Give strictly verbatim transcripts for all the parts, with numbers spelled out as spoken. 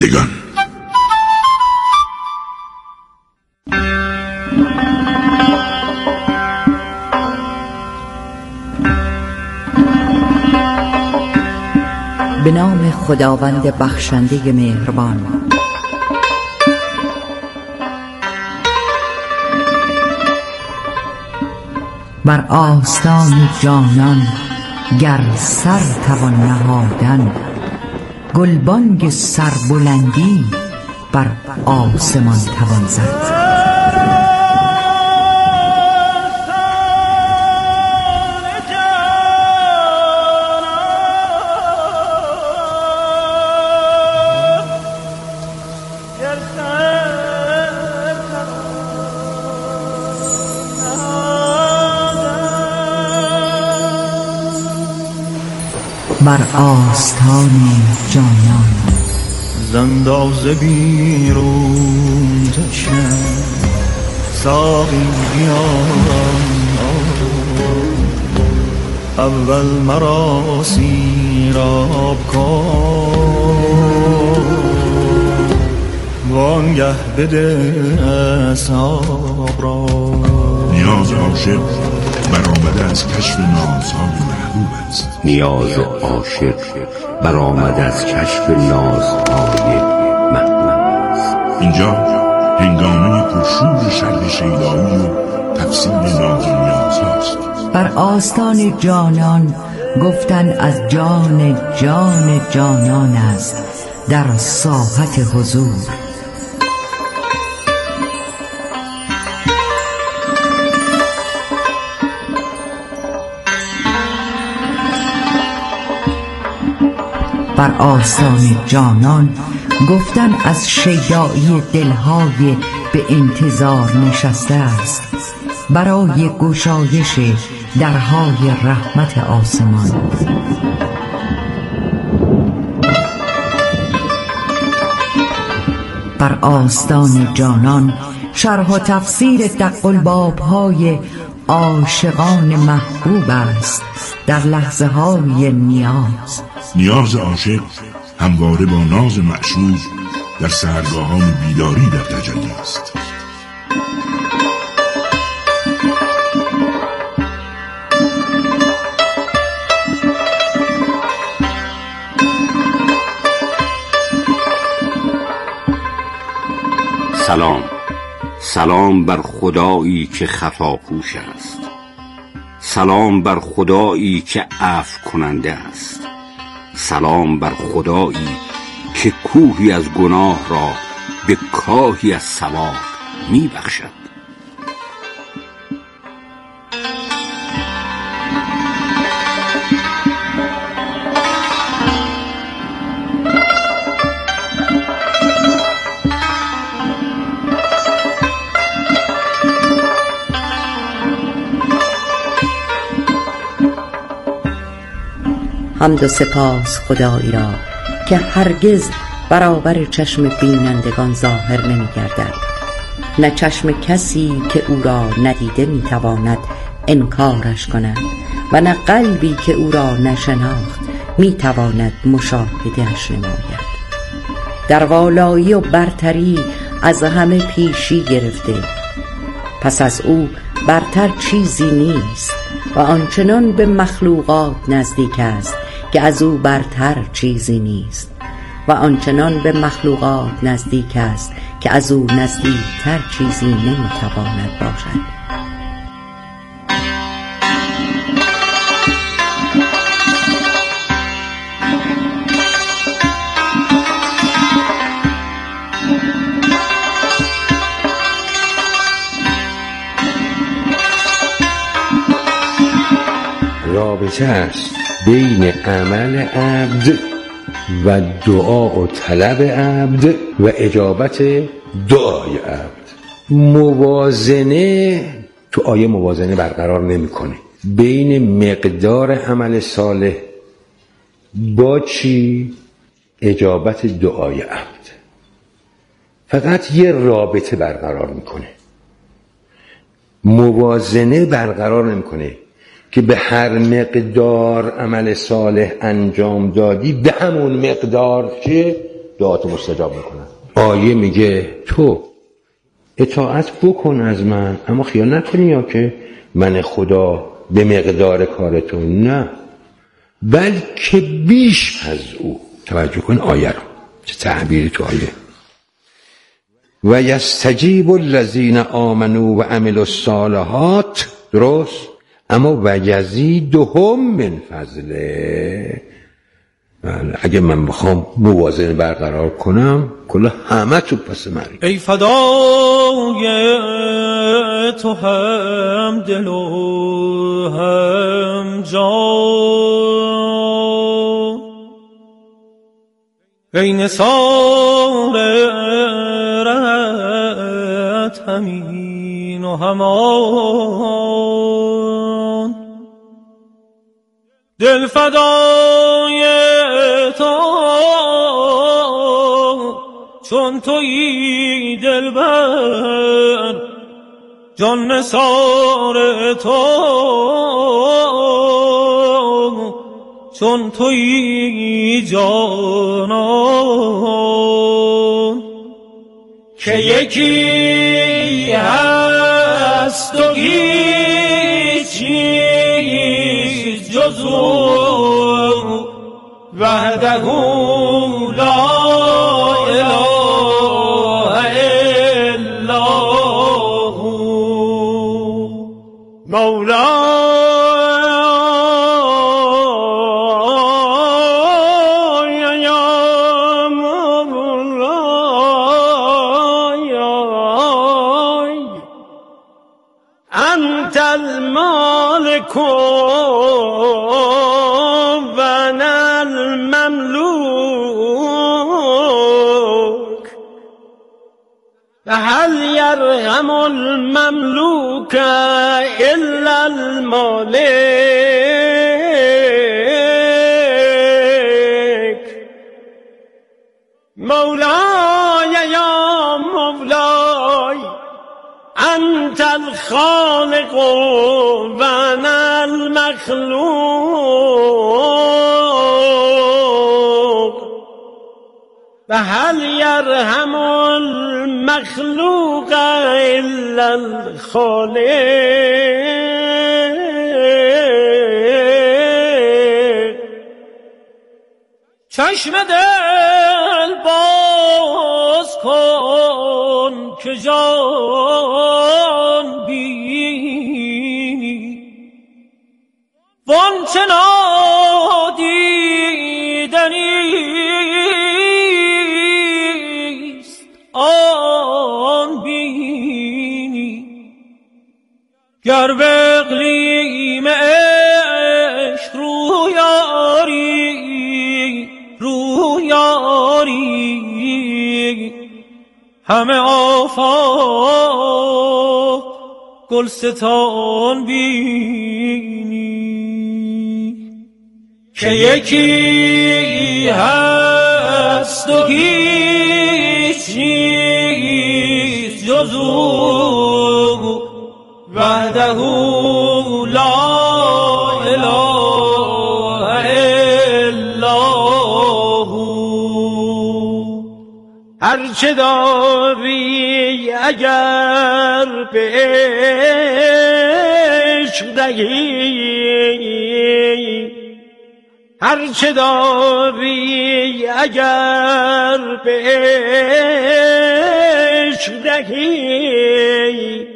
فرشتگان. به نام خداوند بخشنده مهربان. بر آستان جانان گر سر توان نهادن، گلبانگ سربلندی بر آسمان توان زد. بر آستان جانان زنداز بیرون تشنه ساقی بیان، اول مرا سیراب کن، وانگه بده اصحاب را. نیاز عاشق برآمده از کشف نازهای محبوب است. نیاز عاشق برآمده از کشف نازهای محبوب است. اینجا هنگامه پرشور شرح شیدایی و تفسیر ناز و نیازهاست. بر آستان جانان گفتن از جان جان جانان است در ساحت حضور. بر آستان جانان گفتن از شیدایی دلهای به انتظار نشسته است برای گشایش درهای رحمت آسمان. بر آستان جانان شرح و تفسیر دق الباب‌های عاشقان محبوب است در لحظه های نیاز. نیاز عاشق همواره با ناز معشوق در سحرگاهان بیداری در تجلی است. سلام، سلام بر خدایی که خطاپوش است. سلام بر خدایی که عفو کننده است. سلام بر خدایی که کوهی از گناه را به کاهی از ثواب می بخشد. حمد و سپاس خدایی را که هرگز برابر چشم بینندگان ظاهر نمی گردد، نه چشم کسی که او را ندیده می تواند انکارش کند و نه قلبی که او را نشناخت می تواند مشاهدهش نماید. در والایی و برتری از همه پیشی گرفته، پس از او برتر چیزی نیست و آنچنان به مخلوقات نزدیک است که از او برتر چیزی نیست و آنچنان به مخلوقات نزدیک است که از او نزدیکتر چیزی نمیتواند باشد. رابطه است بین عمل عبد و دعا و طلب عبد و اجابت دعای عبد. موازنه تو آیه موازنه برقرار نمی‌کنه بین مقدار عمل صالح با چی؟ اجابت دعای عبد. فقط یه رابطه برقرار میکنه، موازنه برقرار نمیکنه که به هر مقدار عمل صالح انجام دادی به همون مقدار که دعاتو مستجاب میکنن. آیه میگه تو اطاعت بکن از من، اما خیال نکنی یا که من خدا به مقدار کار تو، نه، بلکه بیش از او. توجه کن آیه رو، چه تعبیری تو آیه. و یستجیب الذین آمنوا و عملوا الصالحات، درست، اما و یزیدهم من فضله. اگه من بخوام موازنه برقرار کنم کلا همه تو پس مری. ای فدای تو هم دل و هم جان، ای نثار رهت همین و همان، دل فدای تو چون تویی دلبر، جان نثار تو چون تویی جانان، که یکی هست و هیچی جز او، وحده لا اله الا هو، مولا انت المالك وانا المملوك، هل يرحم المملوك الا المالك، مولاي يا مولاي انت الخالق وانا المخلوق، وهل يرحم المخلوق الا الخالق. چشم دل باز کن که جان بینی، وانچه نادیدنیست آن بینی، گر به اقلیم عشق رو یاری رو یاری، همه آفاق گلستان بینی، که یکی هست و هیچ نیست جز او، وحده لا اله الا هو، هرچه داری اگر به عشق دهی، هرچه داری اگر به عشق دهی،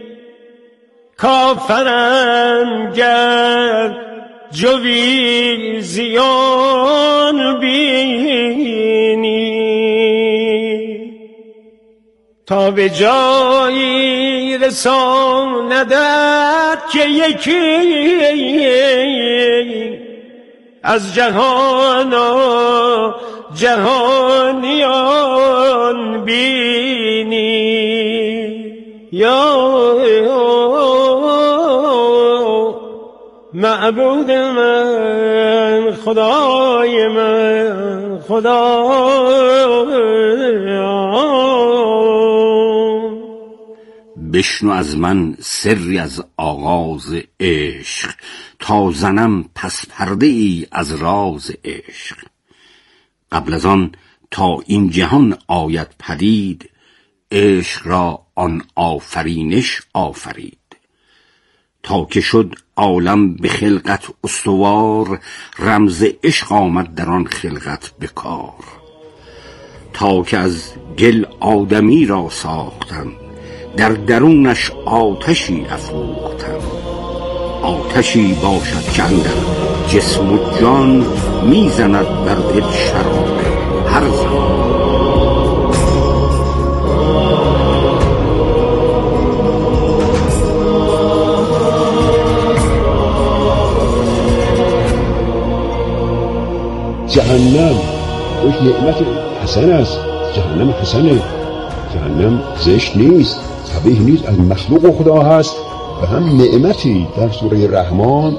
کافرم گر جوی زیان بینی، تا به جایی رساندت که یکی از جهان و جهانیان بینی. یا معبود من، خدای من، خدای. بشنو از من سری از آغاز عشق، تا زنم پس پرده ای از راز عشق. قبل از آن تا این جهان آید پدید، عشق را آن آفرینش آفرید. تا که شد عالم به خلقت استوار، رمز عشق آمد در آن خلقت به کار. تا که از گل آدمی را ساختن، در درونش آتشی افروختن. آتشی باشد که اندر جسم و جان، میزند بر دل شراب هر زمان. جهنم یک نعمت حسن است. جهنم حسنه، جهنم زشت نیست، قبیح نیست، از مخلوق خدا هست و هم نعمتی. در سوره رحمان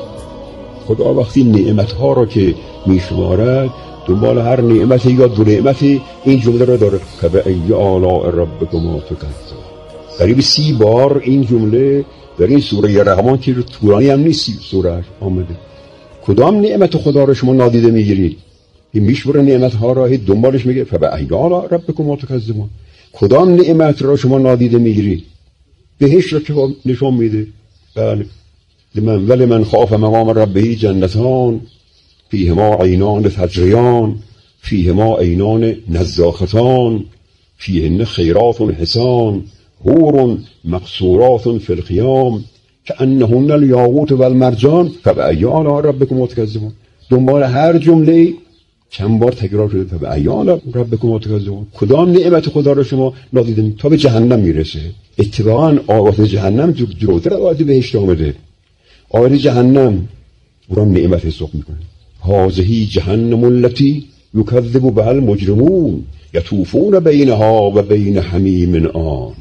خدا وقتی نعمتها را که میشمارد، دنبال هر نعمتی یا دو نعمتی این جمله را داره: فبأی آلاء ربکما تکذبان. قریب سی بار این جمله در این سوره رحمان که طولانی هم نیست سوره آمده. کدام نعمت خدا را شما نادیده میگیرید؟ این میشوره نعمت ها را دنبالش میگه فبأی آلاء ربکما تکذبان. کدام نعمت را شما نادیده میگیرید؟ بهشت را که نشان میده. بله، لمن ولی من خاف مقام ربه جنتان، فیهما عینان تجریان، فیهما عینان نزاختان، فیهن خیرات حسان، حور مقصورات فی الخیام، کأنهن الیاقوت والمرجان، فبأی آلاء ربکما تکذبان. دنبال هر جمله چند بار تکرار شده فبأی آلاء ربکما تکذبان. کدام نعمت خدا را شما نادیده میگیرید؟ تا به جهنم میرسه. اتفاقا آیات جهنم جلوتر آیات بهشت آمده. آیات جهنم او را نعمت حساب میکنه. هذه جهنم التي یکذب بها المجرمون یطوفون بینها و بین حمیم آن.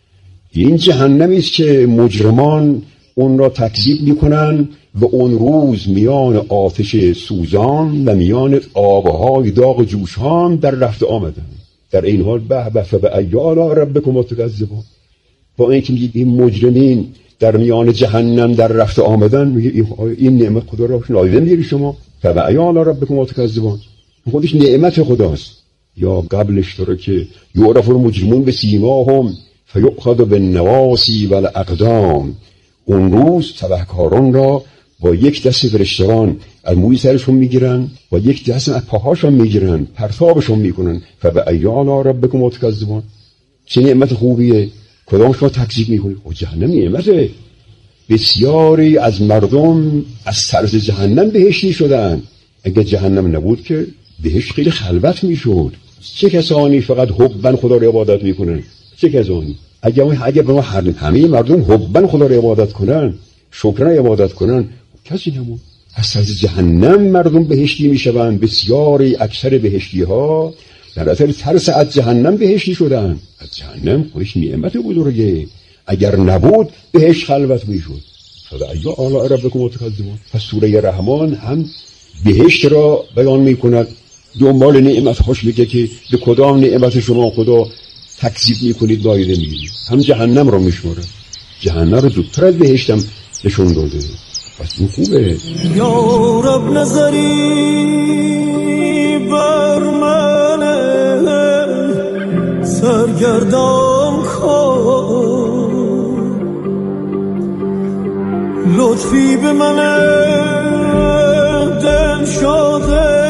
این جهنمی است که مجرمان اون را تکذیب میکنن و اون روز میان آتش سوزان و میان آبهای داغ جوشان در رفت آمدن. در این حال به به فبأی آلاء ربکما تکذبان. با اینکه میگه این مجرمین در میان جهنم در رفت آمدن، میگه این نعمت خدا را نادیده میگیری شما؟ فبأی آلاء ربکما تکذبان. خودش نعمت خداست. یا قبلش داره که یعرف المجرمون بسیماهم فیؤخذ بالنواصی والاقدام. اون روز تبهکاران را با یک دست فرشتگان از موی سرشون میگیرن و یک دست از پاهاشون میگیرن، پرتابشون میکنن. فبأی آلاء ربکما تکذبان. چه نعمت خوبیه! کدام شما تکذیب میکنید؟ او جهنم نعمته. بسیاری از مردم از طرز جهنم بهشتی شدن. اگر جهنم نبود که بهشت خیلی خلوت میشد. چه کسانی فقط حبا خدا را عبادت میکنن؟ چه کسانی؟ اگر اگر به ما همه مردم حبا خدا را عبادت کنن، شکرانه عبادت کنن، کسی نمون. از طرز جهنم مردم بهشتی میشوند. بسیاری اکثر بهشتی ها در اثر ترس از جهنم بهشتی شدن. از جهنم خودش نعمت بزرگه. اگر نبود بهشت خلوت میشد. فبأی آلاء ربکما تکذبان. پس سوره رحمان هم بهشت را بیان میکند، دنبال نعمت هاش میگه که به کدام نعمت شما خدا تکذیب میکنید نادیده میگیرید. هم جهنم را میشماره. جهنم رو زودتر از بهشت هم نشون داده. پس این خوبه. یا رب نظری بر من سرگردان کن، لطفی به من دل شده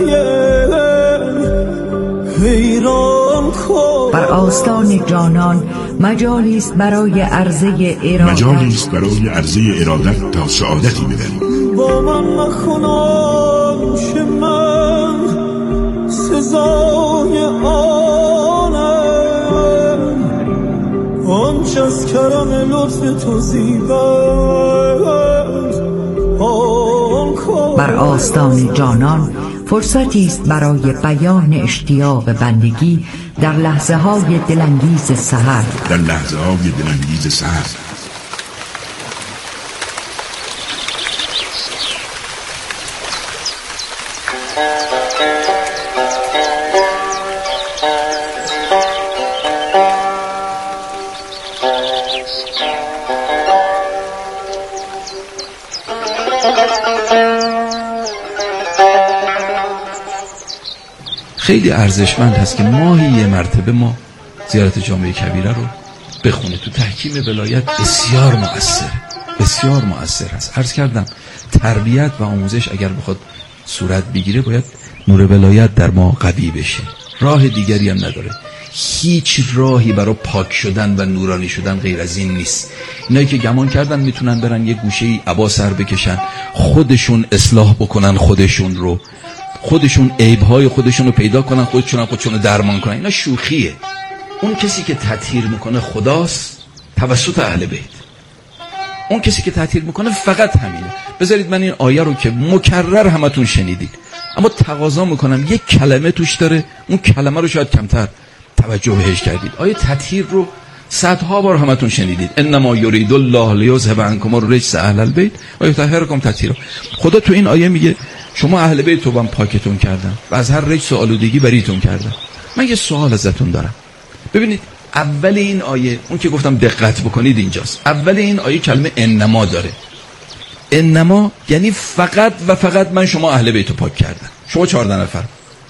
حیران کن. بر آستان جانان مجالی است برای عرضه ارادت، مجالی است برای عرضه ارادت تا سعادتی ببریم. با من مخونان که من سزای آنم، آنچه از کرم لطف تو زیباست آن کن. بر آستان جانان فرصتی است برای بیان اشتیاق بندگی در لحظه های دلانگیز سحر. در لحظه های دلانگیز سحر خیلی ارزشمند هست که ماهی یه مرتبه ما زیارت جامع کبیره رو بخونه. تو تحکیم ولایت بسیار مؤثره، بسیار مؤثر هست. عرض کردم تربیت و آموزش اگر بخواد صورت بگیره باید نور ولایت در ما قوی بشه. راه دیگری هم نداره. هیچ راهی برای پاک شدن و نورانی شدن غیر از این نیست. اینایی که گمان کردن میتونن برن یه گوشه‌ای عبا سر بکشن، خودشون اصلاح بکنن خودشون رو، خودشون عیب‌های خودشون رو پیدا کنن، خودشون خودشون رو درمان کنن، اینا شوخیه. اون کسی که تطهیر میکنه خداست توسط اهل بیت. اون کسی که تطهیر میکنه فقط همینه. بذارید من این آیه رو که مکرر همتون شنیدید، اما تقاضا میکنم یک کلمه توش داره، اون کلمه رو شاید کمتر توجه بهش کردید. آیه تطهیر رو صدها بار همتون شنیدید. انما یرید الله لیذهب عنکم الرجس اهل البیت و یطهرکم تطهیرا. خدا تو این آیه میگه شما اهل بیت رو من پاکتون کردم و از هر رجس و آلودگی بریتون کردم. من یه سوال ازتون دارم. ببینید اول این آیه، اون که گفتم دقت بکنید اینجاست، اول این آیه کلمه انما داره. انما یعنی فقط و فقط من شما اهل بیت رو پاک کردم، شما چهارده نفر،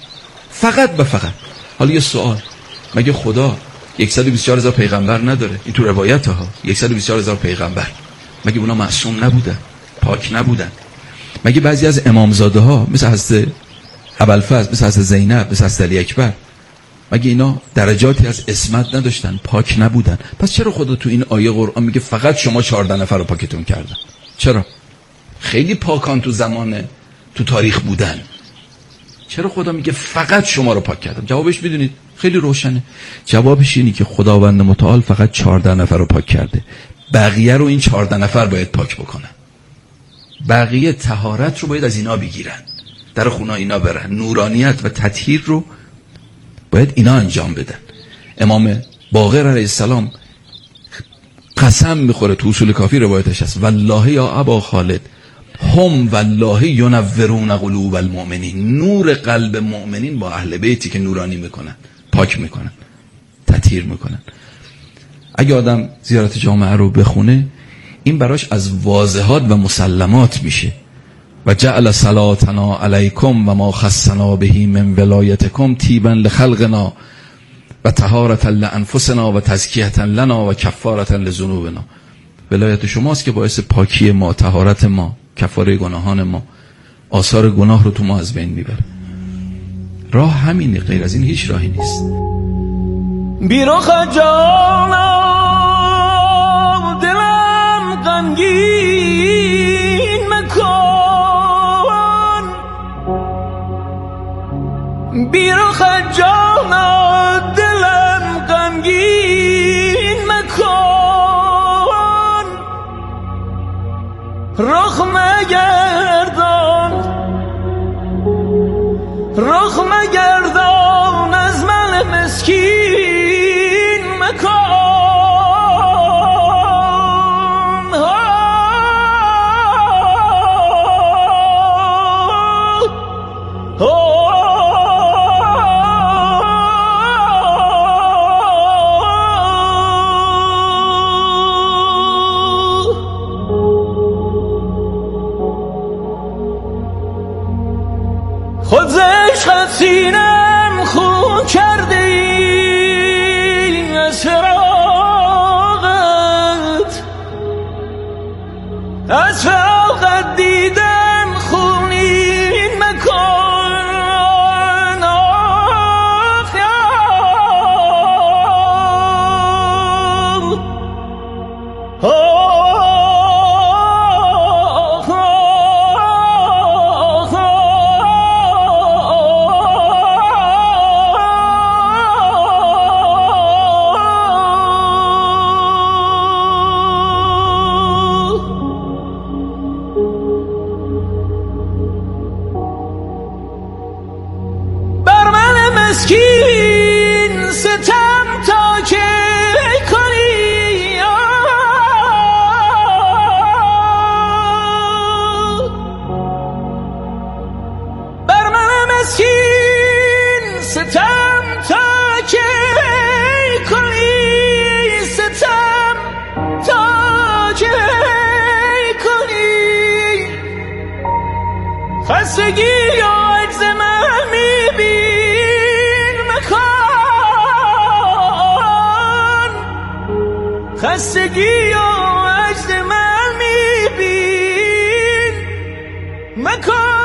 فقط و فقط. حالا یه سوال، مگه خدا صد و بیست و چهار هزار پیغمبر نداره؟ این تو روایت ها صد و بیست و چهار هزار پیغمبر، مگه اونا معصوم نبودن، پاک نبودن؟ مگه بعضی از امامزاده ها مثل حضرت ابوالفضل، مثل حضرت زینب، مثل حضرت علی اکبر، مگه اینا درجاتی از عصمت نداشتن، پاک نبودن؟ پس چرا خدا تو این آیه قرآن میگه فقط شما چهارده نفر رو پاکتون کردن؟ چرا؟ خیلی پاکان تو زمان تو تاریخ بودن، چرا خدا میگه فقط شما رو پاک کردم؟ جوابش میدونید خیلی روشنه. جوابش اینه که خداوند متعال فقط چهارده نفر رو پاک کرده، بقیه رو این چهارده نفر باید پاک بکنن. بقیه طهارت رو باید از اینا بگیرن، در خونه اینا برن، نورانیت و تطهیر رو باید اینا انجام بدن. امام باقر علیه السلام قسم میخوره، تو اصول کافی روایتش هست، والله یا ابا خالد هم والله ینورون قلوب المؤمنین. نور قلب مؤمنین با اهل بیتی که نورانی میکنن، پاک میکنن، تطهیر میکنن. اگه آدم زیارت جامعه رو بخونه این براش از واضحات و مسلمات میشه. و جعل صلاتنا علیکم و ما خصنا بهی من ولایتکم طیبا لخلقنا و طهارة لانفسنا و تزکیة لنا و کفارة لذنوبنا. ولایت شماست که باعث پاکی ما، طهارت ما، کفاره گناهان ما، آثار گناه رو تو ما از بین میبره. راه همینه، غیر از این هیچ راهی نیست. بیرخ جانم دلم غمگین مکن، بیرخ جانم دلم غمگین مکن، رخ مگردان، رخ مگردان از من مسکین مکن. خود عشقت سینم خون کرده ای، از فراغت، از فراغت دیدم خونین مکن. آخ آخ مسکین ستم تا که کنی، بر من مسکین ستم تا که کنی، ستم تا که کنی، خستگی یا عجز من میبینی، خستگی و عجز من میبین مکن.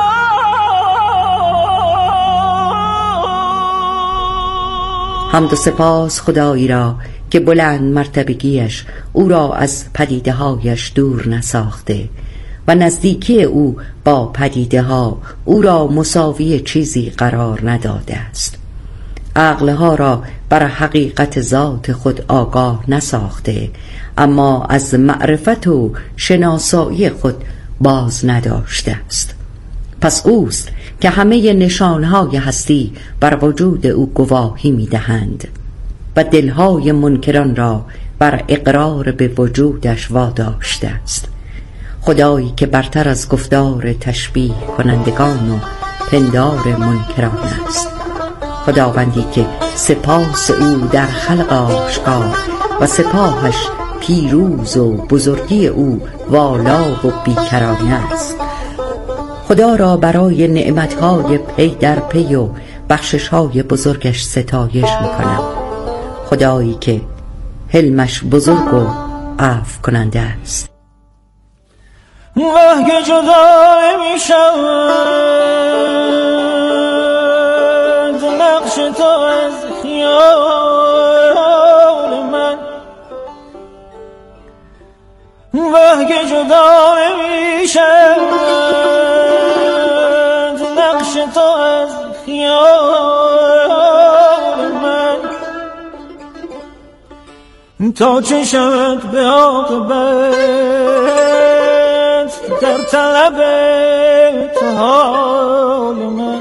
حمد و سپاس خدایی را که بلند مرتبگیش او را از پدیده هایش دور نساخته و نزدیکی او با پدیده ها او را مساوی چیزی قرار نداده است. عقلها را بر حقیقت ذات خود آگاه نساخته، اما از معرفت و شناسایی خود باز نداشته است. پس اوست که همه نشانهای هستی بر وجود او گواهی می‌دهند و دلهای منکران را بر اقرار به وجودش واداشته است. خدایی که برتر از گفتار تشبیه کنندگان و پندار منکران است. خداوندی که سپاس او در خلق آشکار و سپاهش پیروز و بزرگی او والا و بیکرانه است. خدا را برای نعمتهای پی در پی و بخششهای بزرگش ستایش میکنم. خدایی که حلمش بزرگ و عفو کننده است. واه که جدا میشم نقش تو از خیال من، واه که جدا میشم نقش تو از خیال من، تا چشمت به عاقبت در طلب تو حال من.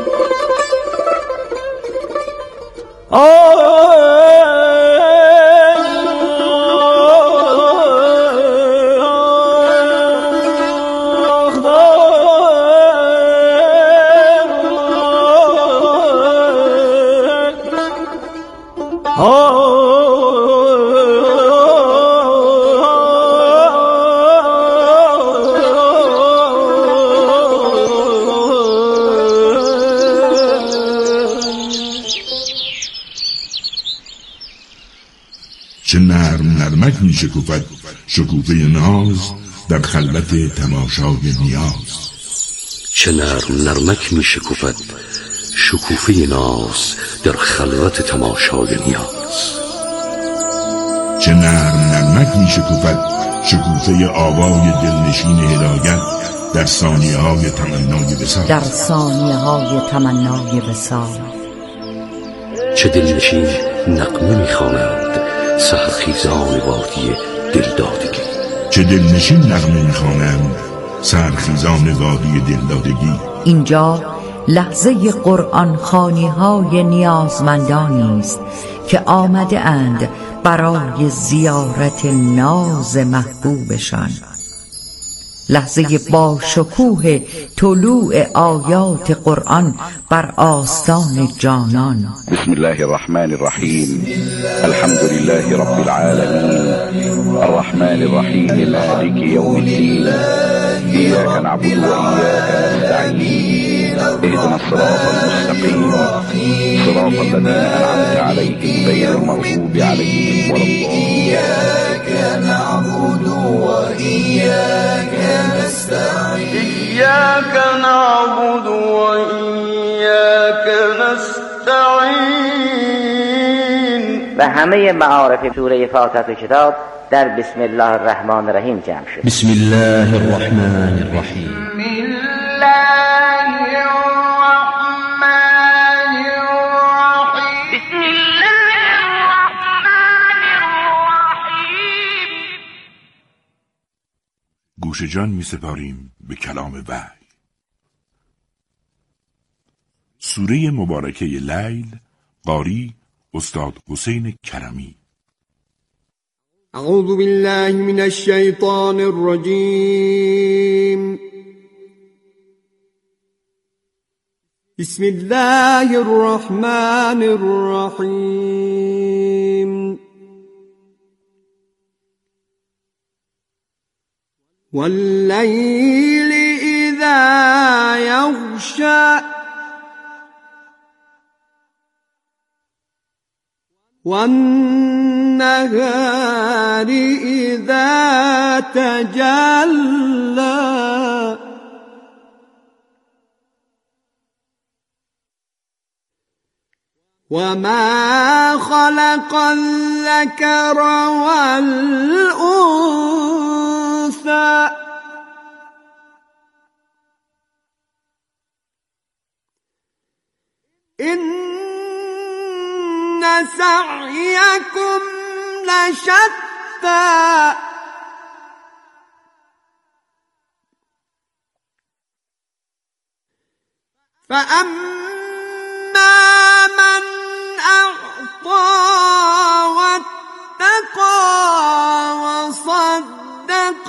چه نرم نرمک می شکوفد شکوفه ناز در خلوت تماشای نیاز. چه نرم نرمک می شکوفد شکوفه ناز در خلوت تماشای نیاز. چه نرم نرمک می شکوفد شکوفه آوای دلنشین هدایت در ثانیه های تمنای وصال. در ثانیه های تمنای وصال. چه دلنشین نغمه می خوانند سحرخیزان وادی دلدادگی. چه دلنشین نغمه می خوانند سحرخیزان وادی دلدادگی. اینجا لحظه قرآن خوانی های نیازمندانی است که آمده اند برای زیارت ناز محبوبشان. لحظه با شکوه طلوع آیات قرآن بر آستان جانان. بسم الله الرحمن الرحیم. الحمد لله رب العالمین الرحمن الرحیم مالک یوم الدین. ایاک نعبد و ایاک نستعین. اهدنا الصراط المستقیم صراط الذین انعمت علیهم غیر المغضوب علیهم ولا الضالین. ایاک نعبد و ایاک إياك نعبد وإياك نستعين. و همه معارف سوره فاتحه کتاب در بسم الله الرحمن الرحیم جمع شد. بسم الله الرحمن الرحیم. بسم الله الرحمن الرحیم. بسم الله الرحمن الرحیم. گوش جان می سپاریم به کلام وحی. سوره مبارکه لیل، قاری استاد حسین کرمی. اعوذ بالله من الشیطان الرجیم. بسم الله الرحمن الرحیم. واللیل اذا یغشی والنهار والنهار إذا تجلى وما خلق الذكر والأنثى إن سعيكم لشتى فأما من أعطى واتقى وصدق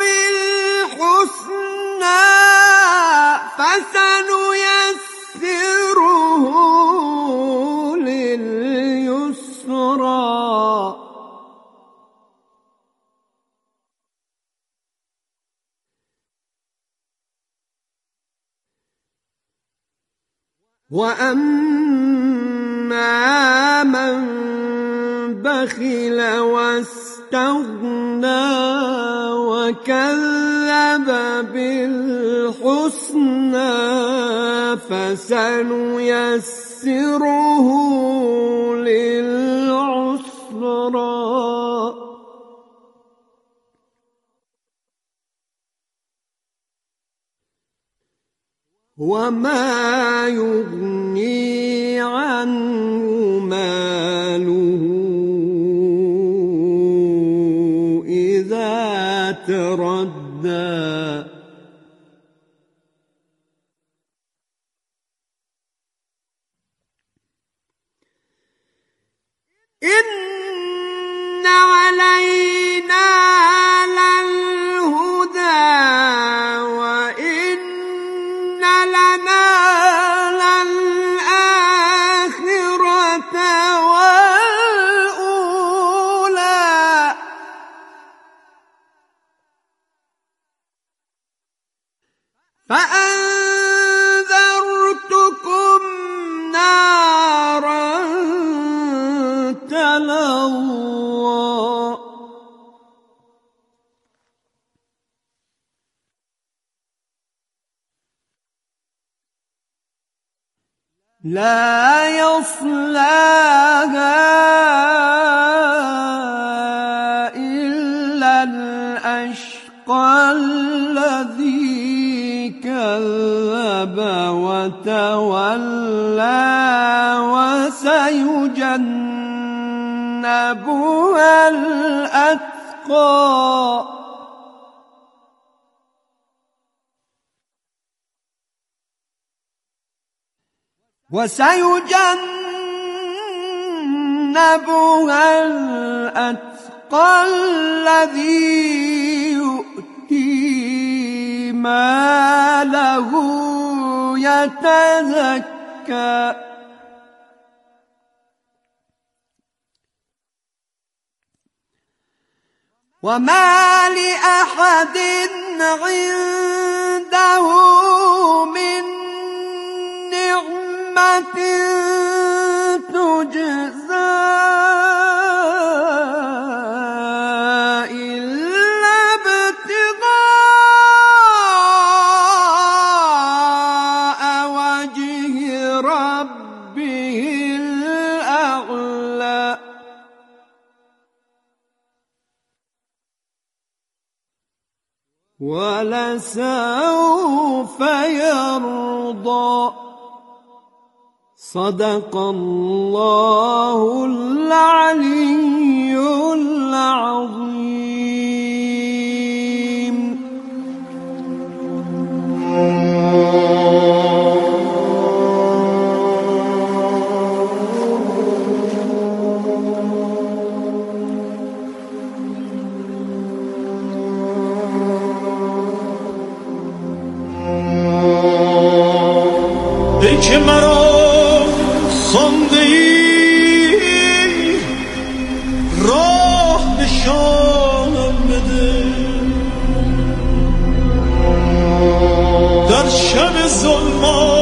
بالحسنى فسنيسره لليسرى وأما من بخل واستغنى وكذب بالحسنى فسنيسره للعسرى وما يغني عنه ماله إذا تردى إن علينا للهدى وإن لنا للآخرة والأولى فأنذرتكم نارا تلظى لا يصلاها إلا الأشقى الذي كذب وتولى وسيجنبها الأتقى وسيجنبها الأتقى الذي يؤتي ماله يتزكى وما لأحد عنده من نعمة تجزى إلا ابتغاء وجه ربه الأعلى ولسوف يرضى صدق الله العلي العظيم. ای که مرا خوانده ای راه نشانم بده در شب ظلمات